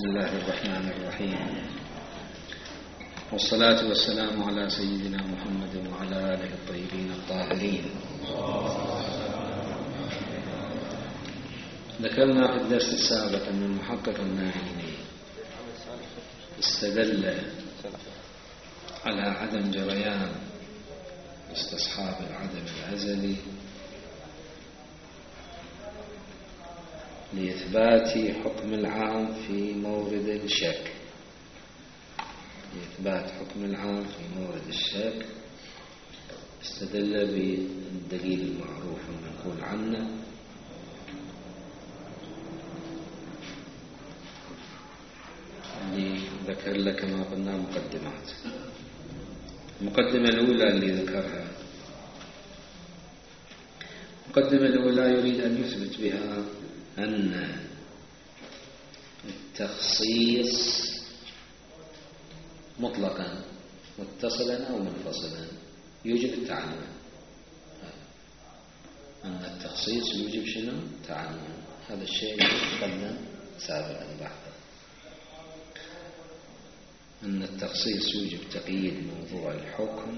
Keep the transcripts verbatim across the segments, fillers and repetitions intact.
بسم الله الرحمن الرحيم، والصلاة والسلام على سيدنا محمد وعلى آله الطيبين الطاهرين. ذكرنا في الدرس السابق أن المحقق الناهيني استدل على عدم جريان استصحاب العدم الأزلي لإثبات حكم العام في مورد الشك لإثبات حكم العام في مورد الشك استدل بالدليل المعروف المنقول عنه اللي ذكر لك كما قلنا مقدمات. المقدمة الأولى اللي ذكرها المقدمة الأولى يريد أن يثبت بها أن التخصيص مطلقا متصلا أو منفصلا يوجب التعميم. أن التخصيص يوجب شنو؟ تعميم. هذا الشيء قلنا سابقا بحثا، أن التخصيص يوجب تقييد موضوع الحكم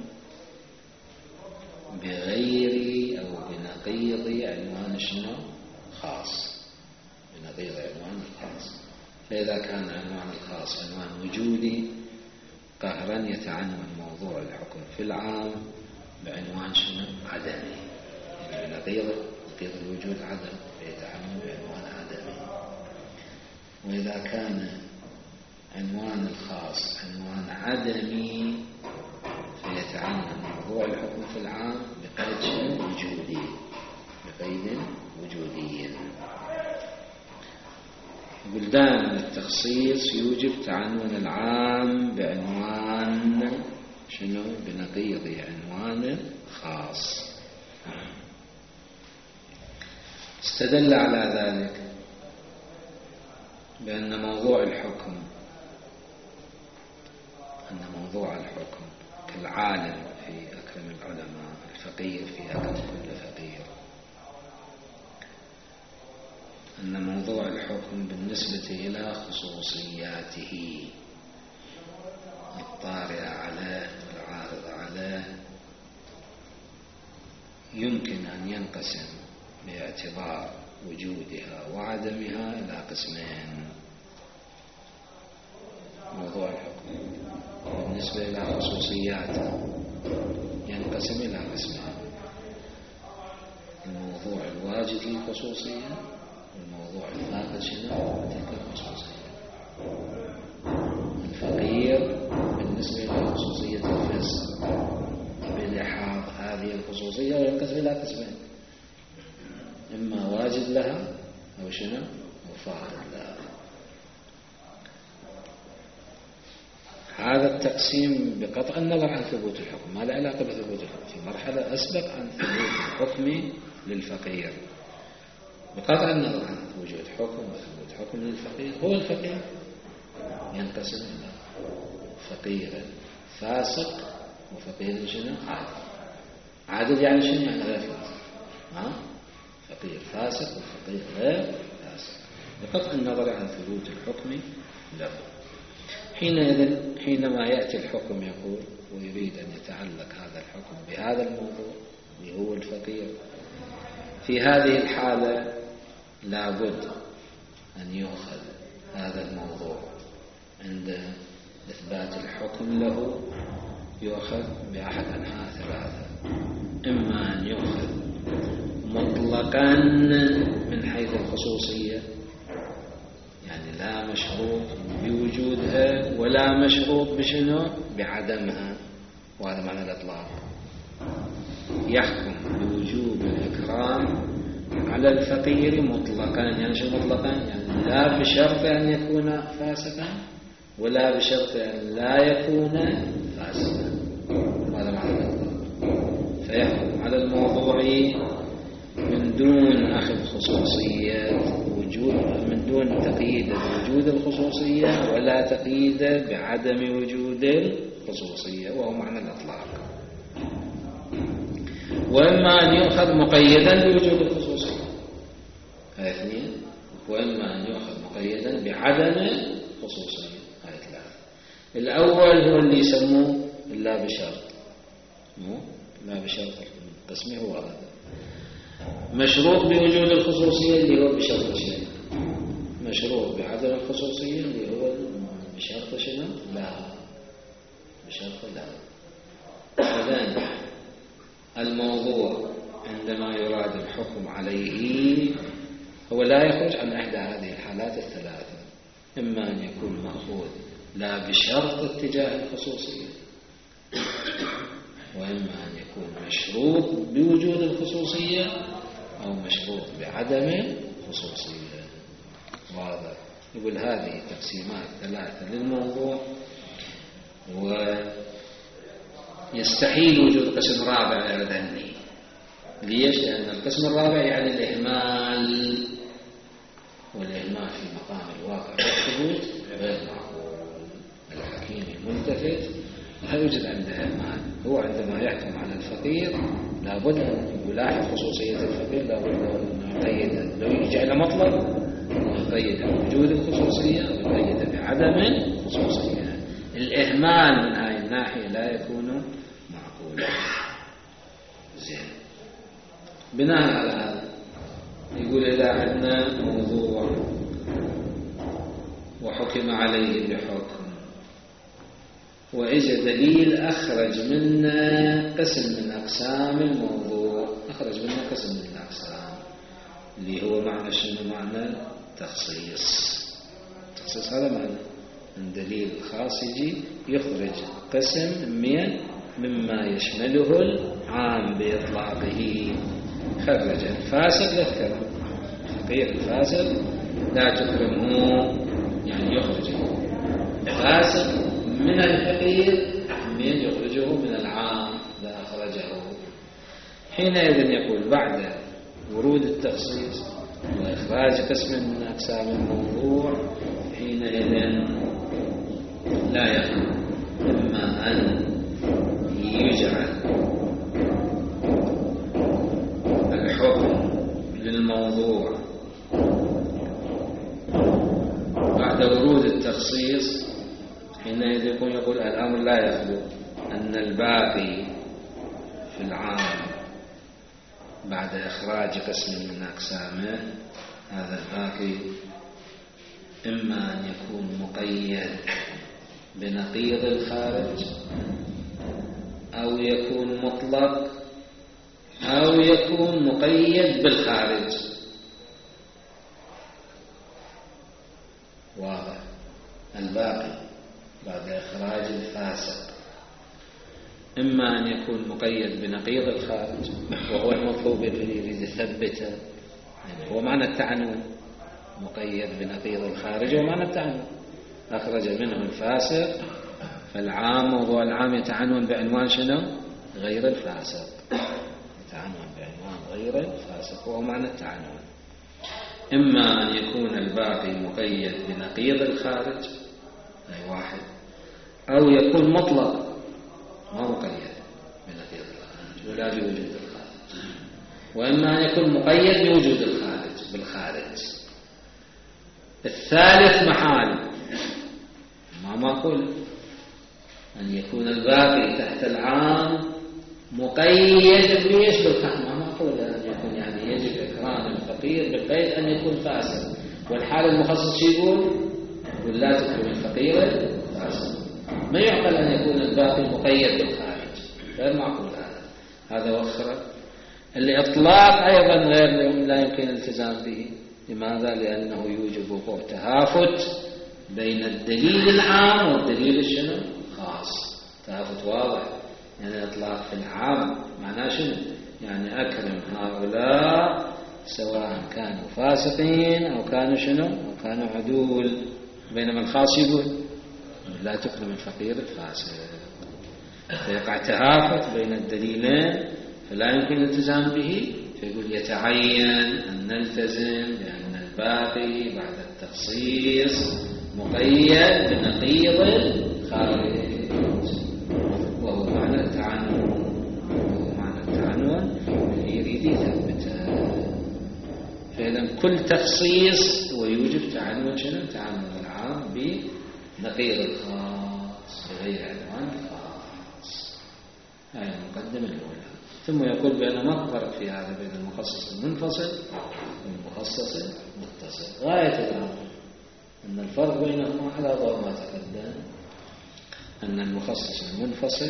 بغير أو بنقيض عنوان شنو؟ خاص، بنقيض عنوان الخاص. فإذا كان عنوان الخاص عنوان وجودي قهرا يتعنون موضوع الحكم في العام بعنوان شنو؟ عدمي، يعني بنقيض نقيض الوجود عدم فيتعنون بعنوان عدمي. وإذا كان عنوان الخاص عنوان عدمي فيتعنون موضوع الحكم في العام بقيد وجودي بقيد وجودي. بلدان التخصيص يوجب تعنون العام بعنوان شنو؟ بنقيض عنوان خاص. استدل على ذلك بأن موضوع الحكم أن موضوع الحكم كالعالم في أكرم العلماء، الفقير في أكرم كل فقير، أن موضوع الحكم بالنسبة إلى خصوصياته الطارئة عليه والعارضة عليه يمكن أن ينقسم باعتبار وجودها وعدمها إلى قسمين. موضوع الحكم بالنسبة إلى خصوصياته ينقسم إلى قسمين: الموضوع الواجد للخصوصية والموضوع الفاقد شنو؟ تلك الخصوصية. الفقير بالنسبة إلى خصوصية الفسق بلحاظ هذه الخصوصية ينقسم إلى قسمين: إما واجد لها أو شنو؟ أو فاقد لها. هذا التقسيم بقطع النظر عن ثبوت الحكم، ما له علاقة بثبوت الحكم، في مرحلة أسبق عن ثبوت الحكم للفقير. بقطع النظر عن وجود حكم وثبوت حكم للفقير، هو الفقير ينقسم إلى فقير فاسق وفقير شنو؟ عادل. عادل يعني شنو؟ يعني غير فاسق. ها؟ فقير فاسق وفقير غير فاسق بقطع النظر عن ثبوت الحكم له. حينئذ حينما يأتي الحكم يقول ويريد أن يتعلق هذا الحكم بهذا الموضوع اللي هو الفقير، في هذه الحالة لابد أن يؤخذ هذا الموضوع عند إثبات الحكم له، يؤخذ بأحد أنحاء ثلاثة: إما أن يؤخذ مطلقا من حيث الخصوصية، يعني لا مشروط بوجودها ولا مشروط بشنو؟ بعدمها، وهذا معنى الإطلاق. يحكم بوجوب الإكرام على الفقير مطلقا، يعني شو مطلقا؟ يعني لا بشرط أن يكون فاسقا ولا بشرط أن لا يكون فاسقا، هذا معنى الإطلاق. فيحكم على الموضوع من دون أخذ خصوصية وجود، من دون تقييد بوجود الخصوصية ولا تقييد بعدم وجود الخصوصية، وهو معنى الإطلاق. وإما أن يؤخذ مقيدا بوجود الخصوصية، هذا اثنين. وإما أن يؤخذ مقيدا بعدم الخصوصية. هاي ثلاثة. الأول هو اللي يسموه لا بشرط، مو لا بشرط قسمه هو هذا، مشروط بوجود الخصوصية اللي هو بشرط شيء، مشروط بعدم الخصوصية اللي هو بشرط شنو؟ لا، بشرط لا. إذن الموضوع عندما يراد الحكم عليه هو لا يخرج عن إحدى هذه الحالات الثلاثة، إما أن يكون مأخوذ لا بشرط اتجاه الخصوصية، وإما أن يكون مشروط بوجود الخصوصية أو مشروط بعدم الخصوصية. واضح؟ يقول هذه تقسيمات ثلاثة للموضوع، ويستحيل وجود قسم رابع غير ذني. ليش؟ لأن القسم الرابع يعني الإهمال، والإهمال في مقام الواقع والثبوت غير معقول. الحكيم الملتفت لا يوجد عنده إهمال، هو عندما يحكم على الفقير لابد أن يلاحظ خصوصية الفقير، لابد أن يقيد، لو يجعل مطلب يقيد بوجود الخصوصية ويقيد بعدم الخصوصية. الإهمال من هذه الناحية لا يكون معقولا. زين، بناء على هذا يقول إذا عندنا موضوع وحكم عليه بحكم وإجا دليل أخرج منا قسم من أقسام الموضوع، أخرج منا قسم من الأقسام اللي هو معنى شنو؟ معنى تخصيص. تخصيص هذا معنى من دليل خاص يجي يخرج قسم من مما يشمله العام بإطلاقه. خرج الفاسد لا تكرم، الفقير الفاسد لا تكرمه، يعني يخرجه الفاسد من الفقير من يخرجه من العام لا أخرجه. حينئذ يقول بعد ورود التخصيص وإخراج قسم من أقسام الموضوع، حينئذ لا يخلو إما أن يجعل الحكم للموضوع بعد ورود التخصيص، حينئذ يكون يقول الأمر لا يخلو أن الباقي في العام بعد إخراج قسم من أقسامه، هذا الباقي إما أن يكون مقيد بنقيض الخارج، أو يكون مطلق، أو يكون مقيد بالخارج. واضح؟ الباقي بعد إخراج الفاسق إما أن يكون مقيد بنقيض الخارج، وهو المطلوب يريد يثبته، يعني هو معنى التعنون، مقيد بنقيض الخارج ومعنى التعنون. أخرج منه الفاسق، فالعام موضوع العام يتعنون بعنوان شنو؟ غير الفاسق، يتعنون بعنوان غير الفاسق وهو معنى التعنون. إما أن يكون الباقي مقيد بنقيض الخارج، أي واحد، أو يكون مطلق ما مقيد بنقيض الخارج ولا بوجود الخارج، وإما أن يكون مقيد بوجود الخارج بالخارج. الثالث محال ما معقول أن يكون الباقي تحت العام مقيد بيش بالخارج، ما معقول أن يكون، يعني يجب إكرام الفقير بالقيد أن يكون فاسد، والحال المخصص يقول يقول لا تكرم الفقير فاسد. ما يعقل أن يكون الباقي مقيد بالخارج، غير معقول هذا. هذا وخر الإطلاق أيضا غير لا يمكن الالتزام به. لماذا؟ لأنه يوجب وقوع تهافت بين الدليل العام والدليل الشنو خاص. تهافت واضح، يعني الإطلاق في العام معناه شنو؟ يعني أكرم هؤلاء سواء كانوا فاسقين أو كانوا شنو أو كانوا عدول، بينما الخاص يقول لا تكرم الفقير الفاسق. فيقع تهافت بين الدليلين فلا يمكن الالتزام به، فيقول يتعين أن نلتزم بأن الباقي بعد التخصيص مقيد بنقيض الخارج، وهو معنى التعنون، وهو معنى التعنون اللي يريد يثبته. فإذا كل تخصيص ويوجب تعنون شنو؟ تعنون العام نقيض الخاص بغير عنوان خاص. هذه المقدمة الأولى. ثم يقول بأن ما فرق في هذا بين المخصص المنفصل والمخصص المتصل. غاية الأمر أن الفرق بينهما على ضوء ما تقدم، أن المخصص المنفصل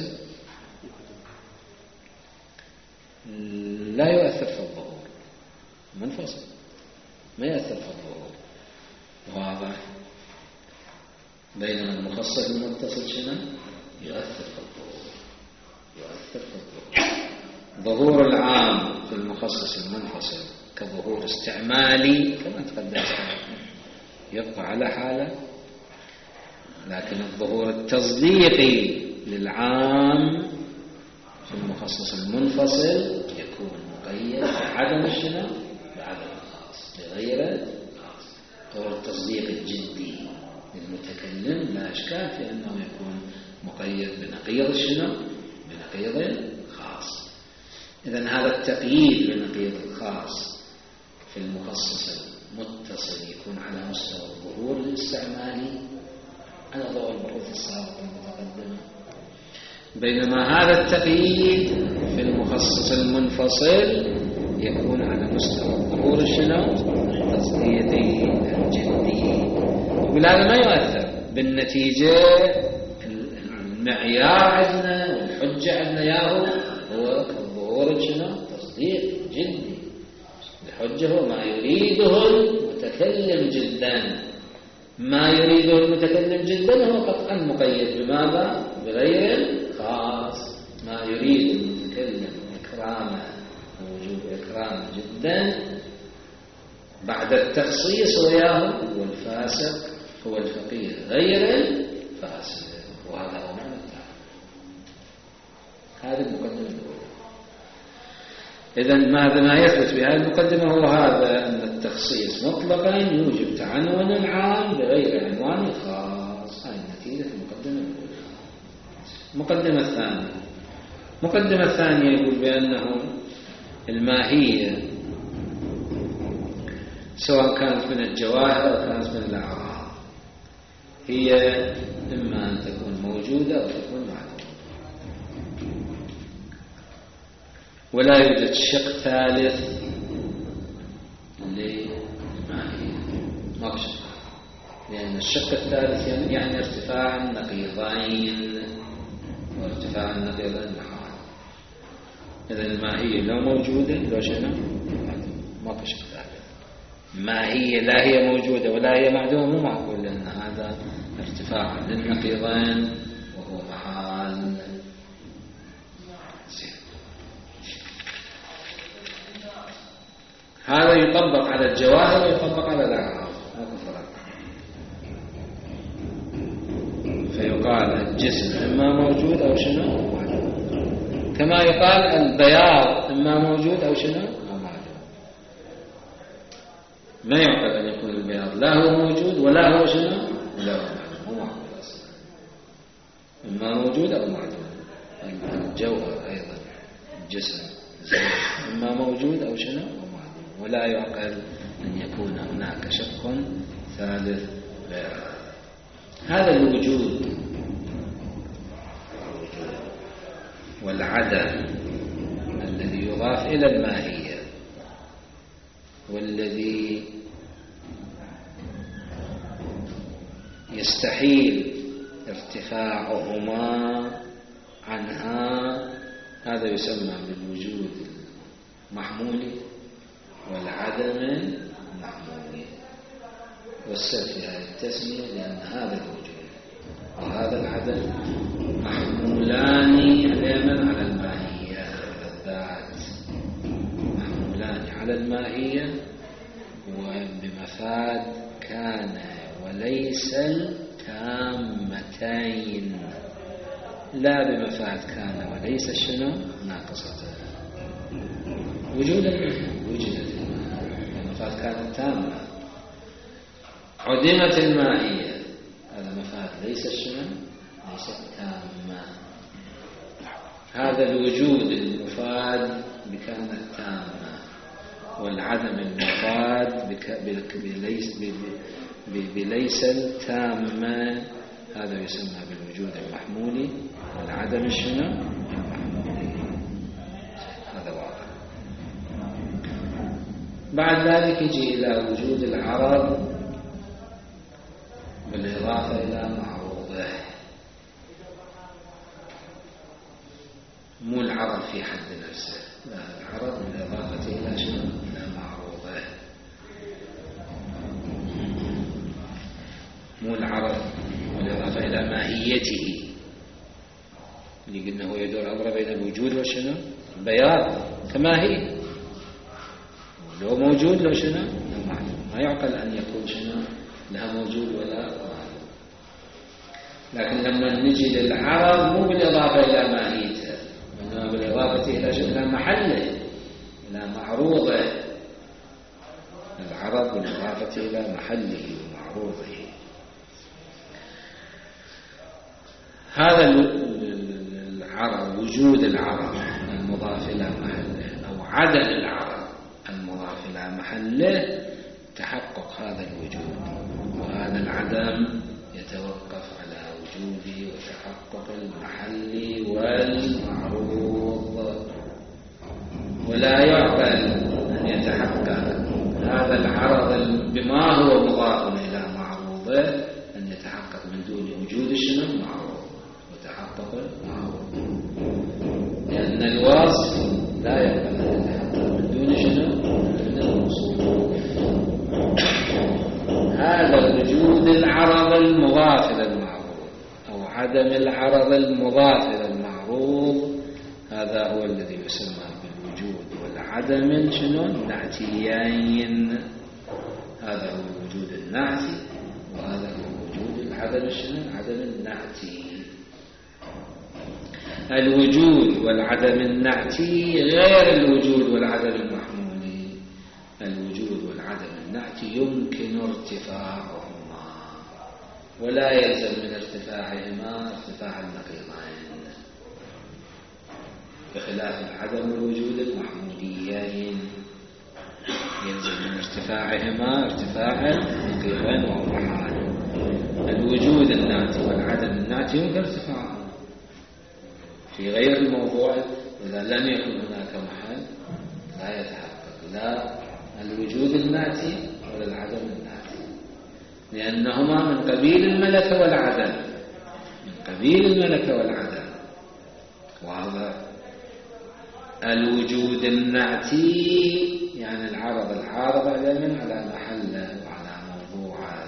لا يؤثر في الظهور، منفصل ما يؤثر في الظهور، واضح. بينما المخصص المتصل شنو؟ يؤثر في الظهور، يؤثر في الظهور. ظهور العام في المخصص المنفصل كظهور استعمالي كما تقدم يبقى على حاله، لكن الظهور التصديقي للعام في المخصص المنفصل يكون مقيد بعدم الشنو؟ بعدم الخاص، بغير الخاص. ظهور التصديق الجدي للمتكلم لا إشكال في أنه يكون مقيد بنقيض الشنو؟ بنقيض الخاص. إذن هذا التقييد بنقيض الخاص في المخصص المتصل يكون على مستوى الظهور الاستعمالي على ضوء البحوث السابقة المتقدمة، بينما هذا التقييد في المخصص المنفصل يكون على مستوى الظهور الشنو؟ التصديقي الجدي. وهذا ما يؤثر بالنتيجة. المعيار عندنا والحجة عندنا ياهو هو الظهور شنو؟ تصديق جدي. الحجة هو ما يريده المتكلم جدا. ما يريده المتكلم جدا هو قطعا مقيد بماذا؟ بغير خاص. ما يريد المتكلم إكرامه ووجوب إكرامه جدا بعد التخصيص وياه هو الفاسق، هو الفقير غير الفاسق. وهذا هو معنى التعريف. هذه المقدمة الأولى. إذن ماذا ما يثبت بهذه المقدمة هو هذا، أن التخصيص مطلقا يوجب تعنون العام بغير عنوان خاص. هذه نتيجة المقدمة الأولى. المقدمة الثانية المقدمة الثانية يقول بأنه الماهية سواء كانت من الجواهر أو كانت من الأعراض هي إما أن تكون موجودة أو تكون معدومة، ولا يوجد شق ثالث للماهية. ما بشق، لأن الشق الثالث يعني ارتفاع النقيضين، وارتفاع النقيضين محال. إذن الماهية لو موجودة لو شنو ما بشق ثالث. ما هي لا هي موجودة ولا هي معدومة مو معقول، لأن هذا ارتفاع للنقيضين وهو محال. هذا يطبق على الجواهر ويطبق على الأعراض. فيقال الجسم إما موجود أو شنو معدوم، كما يقال البياض إما موجود أو شنو أو معدوم. ما يعقل أن يكون البياض لا هو موجود ولا هو شنو ولا هو معدوم، مو معقول أصلا. إما موجود أو معدوم. الجوهر أيضا الجسم إما موجود أو شنو أو معدوم، ولا يعقل أن يكون هناك شق ثالث غير هذا. هذا الوجود والعدم الذي يضاف إلى الماهية والذي يستحيل ارتفاعهما عنها، هذا يسمى بالوجود المحمولي والعدم المحمولي. والسر في هذه التسمية لأن هذا الوجود وهذا العدم محمولان على على الماهية، على الذات، محمولان على الماهية وبمفاد كان وليس التامتين، لا بمفاد كان وليس شنو ناقصتين. وجودا وجدت بمفاد كانت تامة، عدمت الماهية، هذا مفاد ليس شنو ليس تامة. هذا الوجود المفاد بكانت تامة، والعدم المفاد بليس بليس التامة هذا يسمى بالوجود المحمولي والعدم الشنو المحمولي. هذا واضح. بعد ذلك يجي إلى وجود العرض بالإضافة إلى معروضه. مو العرض في حد نفسه، لا، العرض بالإضافة إلى شنو؟ إلى معروضه. مو العرض بالإضافة إلى ماهيته اللي قلنا هو يدور أمر بين الوجود وشنو؟ البيان كما هي، لو موجود لو شنو؟ لو معلوم. ما يعقل أن يكون شنو؟ لها موجود ولا معلوم. لكن لما نجي للعرض مو بالإضافة إلى ماهيته، إنما بالإضافة إلى شنو؟ إلى محله، إلى معروضه. العرض بالإضافة إلى محله ومعروضه. هذا العرض، وجود العرض المضاف إلى محله أو عدم العرض المضاف إلى محله، تحقق هذا الوجود، وهذا العدم يتوقف على وجود وتحقق المحل والمعروض. ولا يعقل أن يتحقق هذا العرض بما هو مضاف إلى معروضه أن يتحقق من دون وجود شنو؟ المعروض وتحقق المعروض، لأن الوصف لا يعقل أن يتحقق من دون شنو؟ من الوصول. هذا الوجود العرض المضاف إلى المعروض أو عدم العرض المضاف إلى المعروض، هذا هو الذي يسمى بالوجود والعدم شنو؟ النعتيين. هذا هو الوجود النعتي، وهذا هو وجود العدم شنو؟ العدم النعتي. الوجود والعدم النعتي غير الوجود والعدم المحمولي. الوجود والعدم النعتي يمكن ارتفاعهما، ولا يلزم من ارتفاعهما ارتفاع النقيضين، بخلاف العدم والوجود المحموليين يلزم من ارتفاعهما ارتفاع النقيضين وهو محال. الوجود الناتي والعدم الناتي يمكن ارتفاعهما في غير الموضوع إذا لم يكن هناك محل لا يتحقق لا الوجود الناتي ولا العدم الناتي، لأنهما من قبيل الملكة والعدم، من قبيل الملكة والعدم. وهذا الوجود النعتي يعني العرض العارض على من؟ على محله وعلى موضوعه.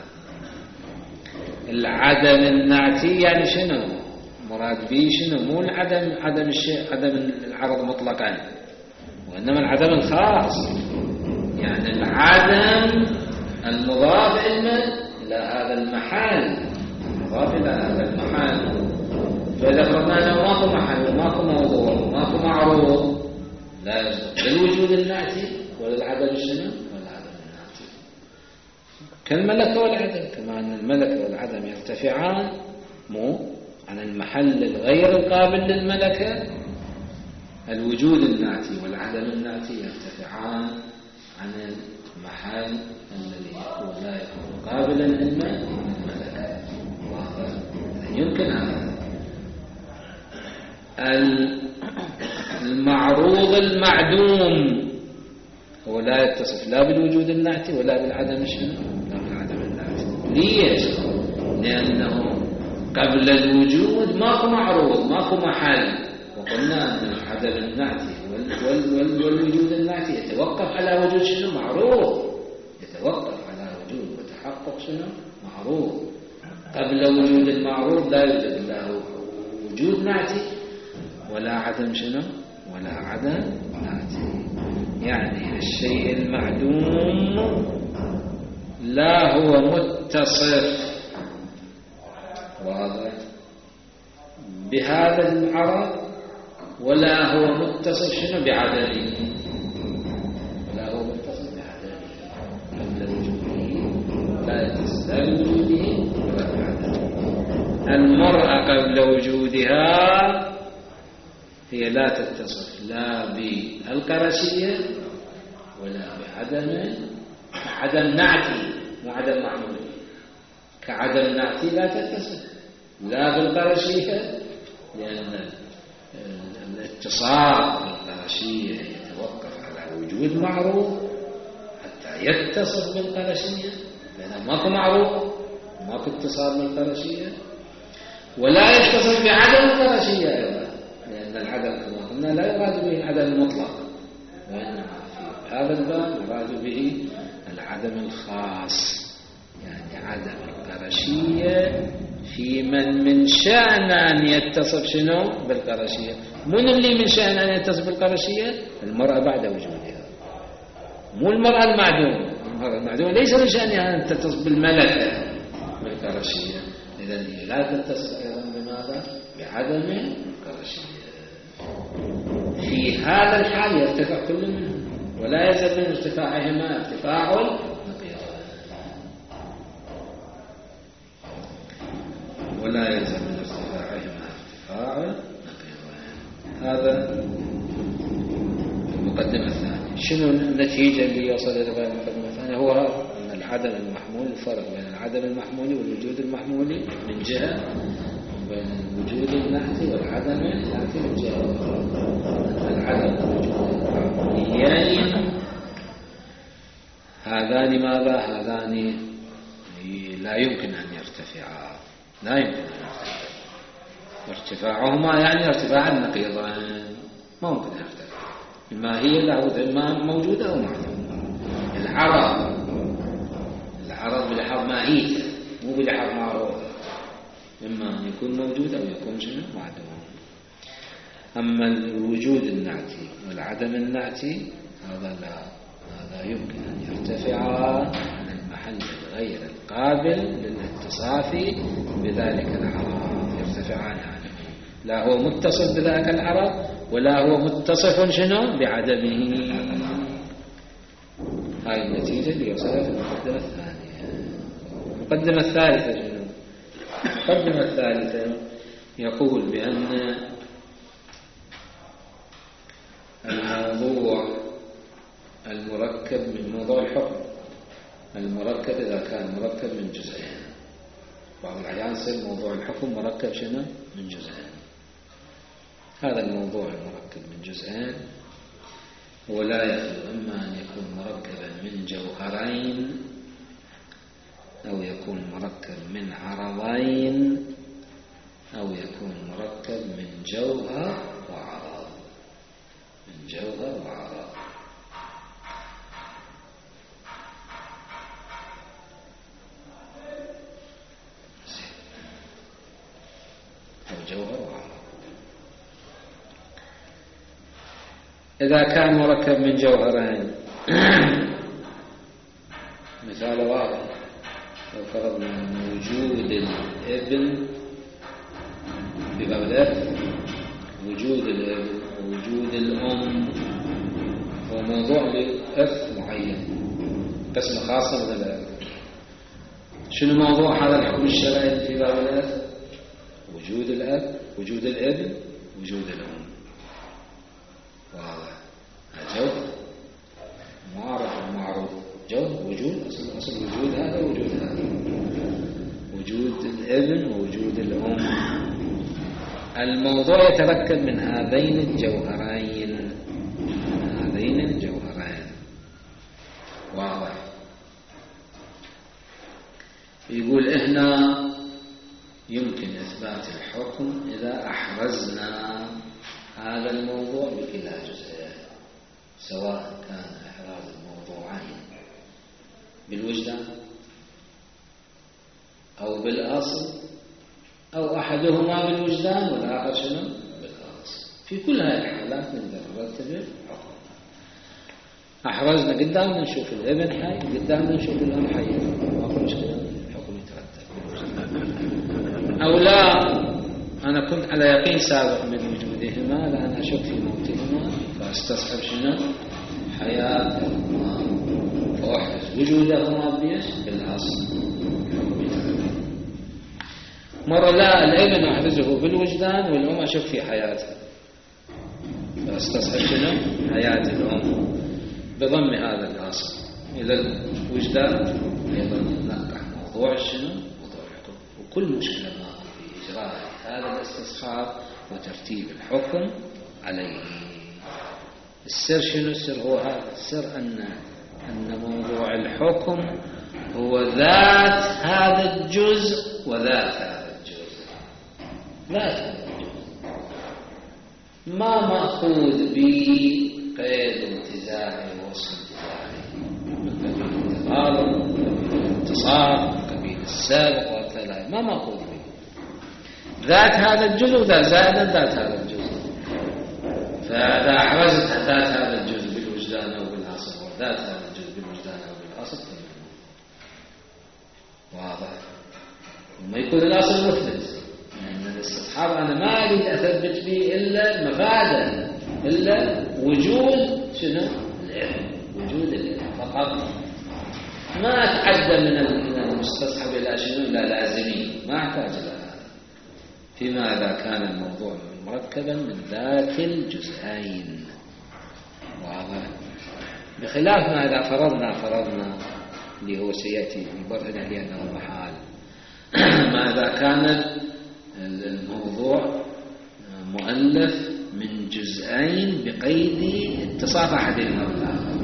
العدم النعتي يعني شنو؟ مراد به شنو؟ مو العدم عدم الشيء عدم العرض مطلقا، وإنما العدم الخاص، يعني العدم المضاف إلى هذا المحل، المضاف إلى هذا المحل. فإذا فرضنا أنه ماكو محل وماكو موضوع وماكو معروض لا يصدق الوجود النعتي ولا العدم الشنو؟ والعدم النعتي. كالملكة والعدم، كما أن الملكة والعدم يرتفعان مو عن المحل الغير القابل للملكة، الوجود النعتي والعدم النعتي يرتفعان عن المحل الذي هو لا يكون قابلا للملكة. وهذا يمكن هذا. المعروض المعدوم هو لا يتصف لا بالوجود النعتي ولا بالعدم الشنو؟ لا بالعدم النعتي. ليش؟ لأنه قبل الوجود ماكو معروض ماكو محل، وقلنا أن العدم النعتي والوجود النعتي يتوقف على وجود شنو؟ معروض، يتوقف على وجود وتحقق شنو؟ معروض. قبل وجود المعروض لا يوجد له وجود نعتي ولا عدم شنو؟ ولا عدم نعتي. يعني الشيء المعدوم لا هو متصف واضح بهذا العرض ولا هو متصف شنو؟ بعدمه، ولا هو متصف بعدمه قبل وجوده لا يتصف لا بوجوده ولا بعدمه. المرأة قبل وجودها هي لا تتصف لا بالقرشية ولا بعدم عدم نعتي، مو عدم معمولي، كعدم نعتي لا تتصف لا بالقرشية، لأن الاتصال بالقرشية يتوقف على وجود معروف حتى يتصف بالقرشية، لأنه ماكو معروف ماكو اتصال بالقرشية، ولا يتصف بعدم القرشية أيضا، لأن العدم كما قلنا لا يراد به العدم المطلق، وإنما في هذا الباب يراد به العدم الخاص، يعني عدم القرشية في من من شأن أن يتصف شنو بالقرشية. من اللي من شأن أن يتصف بالقرشية؟ المرأة بعد وجودها، مو المرأة المعدومة. المرأة المعدومة ليس من شأنها أن تتصف بالملكة بالقرشية، إذن هي لا تتصف أيضا بماذا؟ بعدم القرشية. في هذا الحال يرتفع كل منهم، ولا يزال من ارتفاعهما ارتفاع نقيض، ولا يلزم من ارتفاعهما ارتفاع نقيض. هذا المقدمة الثانية. شنو النتيجة اللي يوصل إلى المقدمة الثانية؟ هو أن العدم المحمول، الفرق بين العدم المحمول والوجود المحمول من جهة، وبين الوجود النعتي والعدم النعتي من جهة أخرى. العدم والوجود المحموليين هذان ماذا؟ هذان لا يمكن أن يرتفعا، لا يمكن أن يرتفع. ارتفاعهما يعني ارتفاع النقيضين، ما ممكن أن يرتفع. الماهية لابد إما موجودة أو معدومة. العرض العرض بلحاظ ماهيته مو بلحاظ معروضة، إما أن يكون موجود أو يكون شنو معدوم. أما الوجود النعتي والعدم النعتي هذا لا، هذا يمكن أن يرتفع عن المحل غير القابل للاتصاف بذلك العرض، يرتفعان عنه، لا هو متصف بذلك العرض ولا هو متصف شنو بعدمه. هاي النتيجة اللي وصلت في المقدمة الثانية. المقدمة الثالثة شنو؟ المقدمة الثالثة يقول بأن الموضوع المركب من موضوع الحكم، المركب إذا كان مركب من جزئين، بعض الأحيان يصير موضوع الحكم مركب شنو من جزئين. هذا الموضوع المركب من جزئين ولا يخلو إما أن يكون مركبا من جوهرين، أو يكون مركب من عرضين، أو يكون مركب من جوهر وعرض، من جوهر وعرض. أو جوهر وعرض. إذا كان مركب من جوهرين مثال واضح، لو فرضنا أن وجود الابن بباب الإرث، وجود الابن ووجود الأم هو موضوع لإرث معين، قسم خاصة من الإرث. شنو موضوع هذا الحكم الشرعي في باب الإرث؟ وجود الأب، وجود الابن، وجود الأم. واضح. جوهر معرف ومعروف، جوهر وجود، أصل أصل وجود هذا وجود هذا، وجود الابن ووجود الأم. الموضوع يتركب من هذين الجوهرين، من هذين الجوهرين. واضح. يقول هنا يمكن إثبات الحكم إذا أحرزنا هذا الموضوع بكلا جزئين، سواء كان إحراز الموضوعين بالوجدان أو بالأصل، أو أحدهما بالوجدان والآخر شنو بالأصل. في كل هذه الحالات نقدر نرتب الحكم. أحرزنا قدامنا نشوف الابن حي، قدامنا نشوف الأم حي، ما في مشكلة، الحكم يترتب. أو لا، أنا كنت على يقين سابق من وجودهما، لا أنا أشك في موتهما، فأستصحب شنو حياتهما، فأحرز وجودهما بيش بالأصل. مرة لا، الابن أحرزه بالوجدان والأم أشك في حياتها، فأستصحب شنو حياة الأم بضم هذا الأصل إلى الوجدان. أيضا نقع موضوع شنو موضوع الحكم، وكل مشكلة ما فيه إجراء هذا الاستصحاب وترتيب الحكم عليه. السر شنو السر؟ هو هذا السر أن أن موضوع الحكم هو ذات هذا الجزء وذات هذا الجزء، ذات هذا الجزء ما مأخوذ بقيد انتزاعي ووصف انتزاعي من قبيل التقارب، من قبيل الاتصال، من قبيل السابق والتالي، ما مأخوذ به. ذات هذا الجزء وذات زائدا ذات هذا الجزء. فإذا أحرزت ذات هذا الجزء بالوجدان أو بالأصل وذات هذا الجزء بالوجدان أو بالأصل واضح. وما يكون الأصل مثبت، لأن الاستصحاب أنا ما أريد أثبت به إلا مفادا، إلا وجود شنو؟ العلم، وجود العلم فقط. ما أتعدى من المستصحب إلى شنو؟ إلى لازمين، ما أحتاج إلى هذا فيما إذا كان الموضوع مركبا من ذات الجزئين. واضح. بخلاف ما إذا فرضنا فرضنا اللي هو سيأتي يبرهن عليه أنه محال ما إذا كان الموضوع مؤلف من جزئين بقيد اتصاف أحدهما بالآخر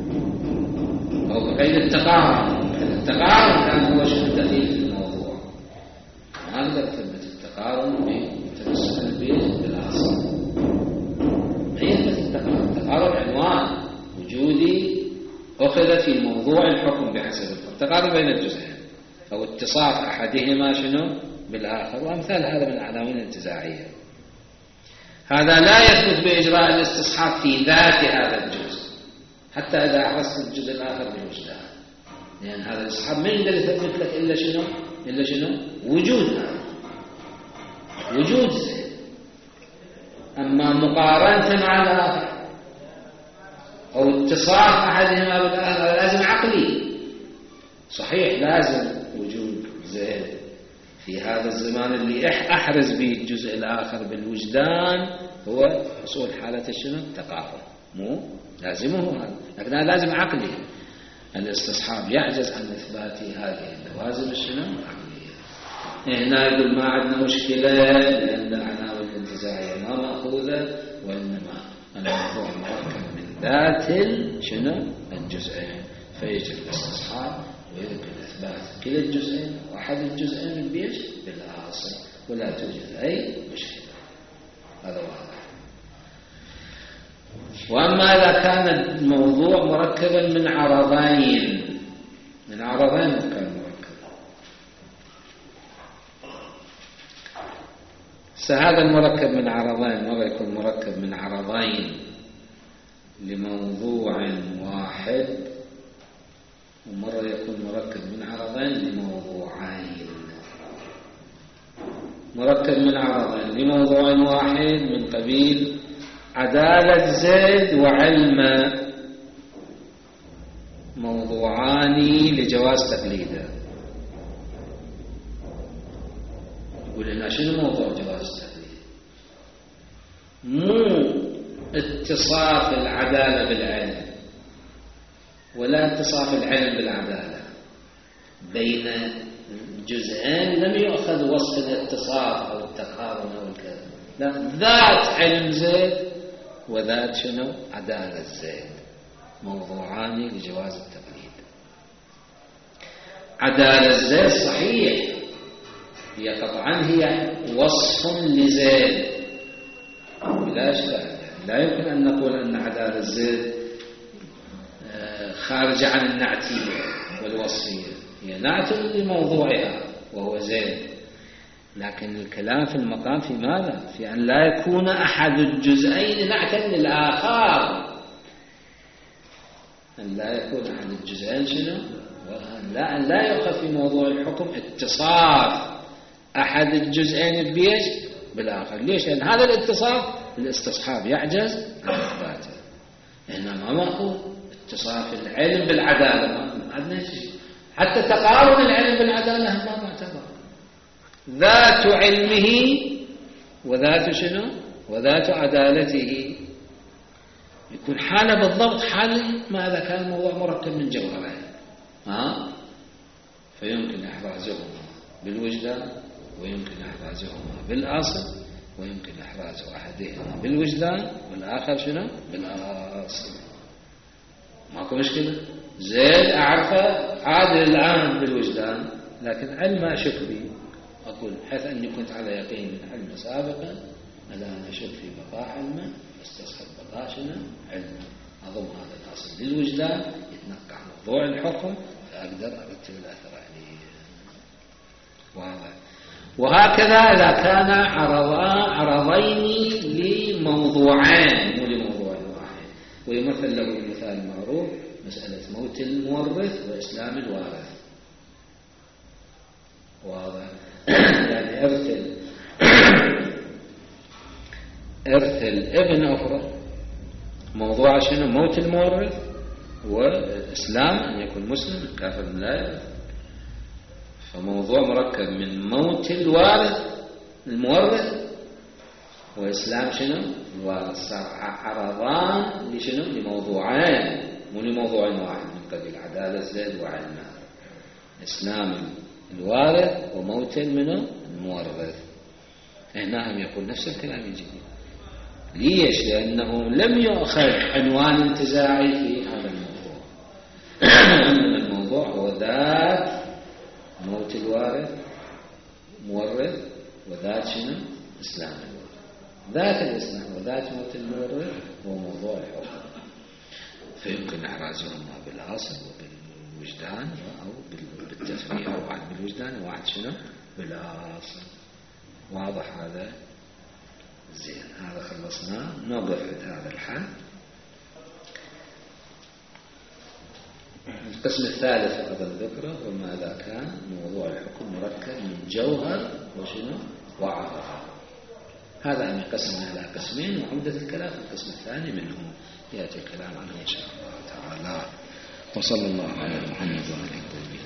أو بقيد التقارب. التقارب كان هو شنو الدليل في الموضوع، ما أقدر أثبت التقارب بتمسك البيت بالأصل، ما يثبت التقارب. التقارب عنوان وجودي أخذ في موضوع الحكم بحسب الحكم، تقارب بين الجزئين أو اتصاف أحدهما شنو بالآخر، وأمثال هذا من العناوين الانتزاعية. هذا لا يثبت بإجراء الاستصحاب في ذات هذا الجزء حتى إذا أحرزت الجزء الآخر بالوجدان، لأن يعني هذا الاستصحاب ما يقدر يثبت لك إلا شنو إلا شنو وجود هذا وجود زين. أما مقارنة مع الآخر أو اتصاف أحدهما بالآخر لازم عقلي. صحيح لازم وجود زيد في هذا الزمان اللي أحرز به الجزء الآخر بالوجدان هو حصول حالة شنو التقارب، مو لازمه هذا، لكن هذا لازم عقلي. الاستصحاب يعجز عن إثبات هذه اللوازم الشنو العقلية. هنا يقول ما عندنا مشكلة لأن العناوين الانتزاعية ما مأخوذة، وإنما الموضوع مركب من ذات شنو الجزئين، فيجب الاستصحاب ويمكن إثبات كلا الجزئين وأحد الجزئين بيش بالأصل ولا توجد أي مشكلة. هذا واضح. وأما إذا كان الموضوع مركبا من عرضين من عرضين كان مركب، فهذا المركب من عرضين مرة يكون مركب من عرضين لموضوع واحد، ومرة يكون مركب من عرضين لموضوعين. مركب من عرضين لموضوع واحد من قبيل عدالة زيد وعلم موضوعان لجواز تقليده. يقول لنا شنو موضوع جواز التقليد؟ مو اتصاف العدالة بالعلم ولا اتصاف العلم بالعدالة، بين جزئين لم يؤخذ وصف الاتصاف أو التقارن أو الكذا، لا، ذات علم زيد وذات شنو عدالة زيد، موضوعان لجواز التقليد. عدالة زيد صحيح هي قطعا هي وصف لزيد بلا إشكال، لا يمكن أن نقول أن عدالة زيد خارجة عن النعتية والوصفية، هي نعت لموضوعها وهو زيد، لكن الكلام في المقام في ماذا؟ في أن لا يكون أحد الجزئين نعتا للآخر، أن لا يكون أحد الجزئين شنو؟ لا، أن لا يؤخذ في موضوع الحكم اتصاف أحد الجزئين بيش بالآخر. ليش؟ لأن هذا الاتصاف الاستصحاب يعجز عن إثباته، إنما مأخوذ اتصاف العلم بالعدالة، ما عندنا شيء، حتى تقارن العلم بالعدالة ما معتبر. ذات علمه وذات شنو وذات عدالته يكون حالة بالضبط حال ما إذا كان الموضوع مركب من جوهرين، ها فيمكن إحرازهما بالوجدان ويمكن إحرازهما بالأصل، ويمكن إحراز أحدهما بالوجدان والآخر شنو؟ بالأصل. ماكو مشكلة. زيد أعرفه عادل الآن بالوجدان، لكن علم أشك به، أقول حيث أني كنت على يقين من علم سابقا، الآن أشك في بقاء علمه، استصحب بقاء شنو؟ علمه. أضم هذا الأصل للوجدان، يتنقع موضوع الحكم، فأقدر أرتب الأثر عليه. واضح. وهكذا إذا كان عرضين لموضوعين مو لموضوع واحد. ويمثل له المثال المعروف مسألة موت المورث وإسلام الوارث. واضح. يعني إرث إرث الابن أفرض موضوع شنو؟ موت المورث وإسلام أن يكون مسلم، الكافر لا يرث. فموضوع مركب من موت الوارث المورث وإسلام شنو؟ الوارث. صار عرضان لشنو؟ لموضوعين مو لموضوع واحد، من قبيل عدالة زيد وعلمه. إسلام الوارث وموت منه المورث. هنا هم يقول نفس الكلام يجي. ليش؟ لأنه لم يؤخذ عنوان انتزاعي في هذا الموضوع. إنما الموضوع هو ذات موت الوارث مورث وذات شنو؟ إسلام الوارث. ذات الإسلام وذات موت المورث هو موضوع الحكم، فيمكن إحرازهما بالأصل وبالوجدان أو بالتفريع، واحد بالوجدان وواحد شنو؟ بالأصل. واضح هذا؟ زين. هذا خلصناه. نوقف عند هذا الحد. القسم الثالث أيضا ذكره، وما إذا كان موضوع الحكم مركب من جوهر وشنو؟ وعرض. هذا أن يقسم على قسمين، وعمدة الكلام في القسم الثاني منهم يأتي الكلام عنه إن شاء الله تعالى. وصلى الله على محمد وعلى آله وصحبه.